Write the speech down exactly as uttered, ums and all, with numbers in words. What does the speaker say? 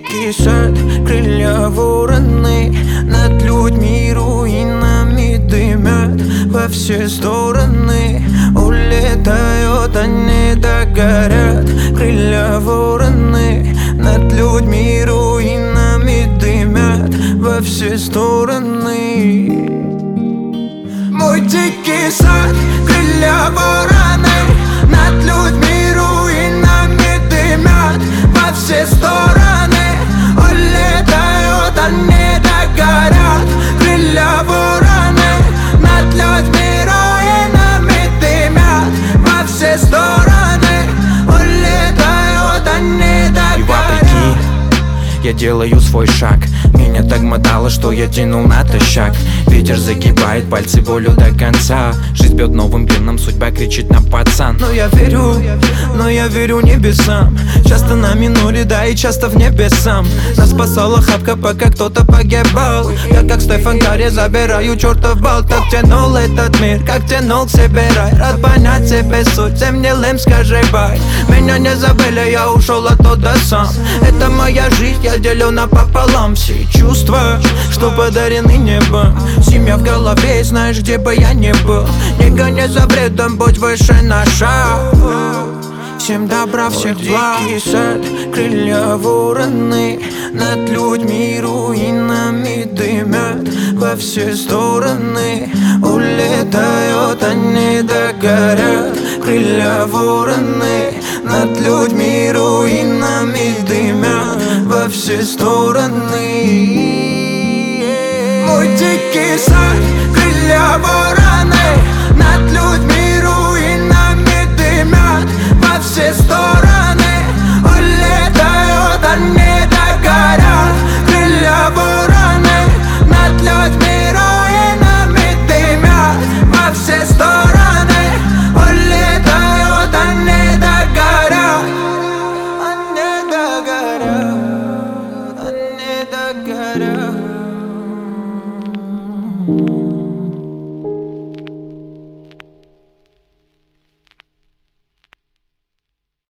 дикий сад, крылья вороны, над людьми руинами дымят во все стороны. Улетают, они догорят. Крылья вороны, над людьми руинами дымят во все стороны. Мой дикий сад, крылья вороны, над людьми руинами дымят во все стороны. Улетают, они догорят. Крылья вороны, над людьми руинами дымят во все стороны. Улетают, они догорят. И вопреки я делаю свой шаг. Меня так мотало, что я тянул натощак. Ветер загибает пальцы волю до конца. Жизнь бьет новым геном, судьба кричит на пацан. Но я верю, но я верю небесам. Часто на миноре, да и часто в небесам. Нас спасала хапка, пока кто-то погибал. Я как Стефан Карри забираю чертов бал. Так тянул этот мир, как тянул к себе рай. Рад понять себе суть, всем гнилым скажи бай. Меня не забыли, я ушел оттуда сам. Это моя жизнь, я делю напополам. Все чувства, что подарены небом. Семья в голове, знаешь, где бы я ни был. Не гони за бредом, будь выше на шаг. Всем добра, всех благ. Дикий сад, крылья вороны, над людьми руинами дымят во все стороны. Улетают, они догорят. Крылья вороны, над людьми руинами дымят во все стороны. Мой дикий сад, крылья вороны, над людьми руинами дымят во все стороны. Улетают, они догорят. Крылья вороны, над людьми руинами дымят во все стороны. Улетают, они догорят. Они догорят, они догорят.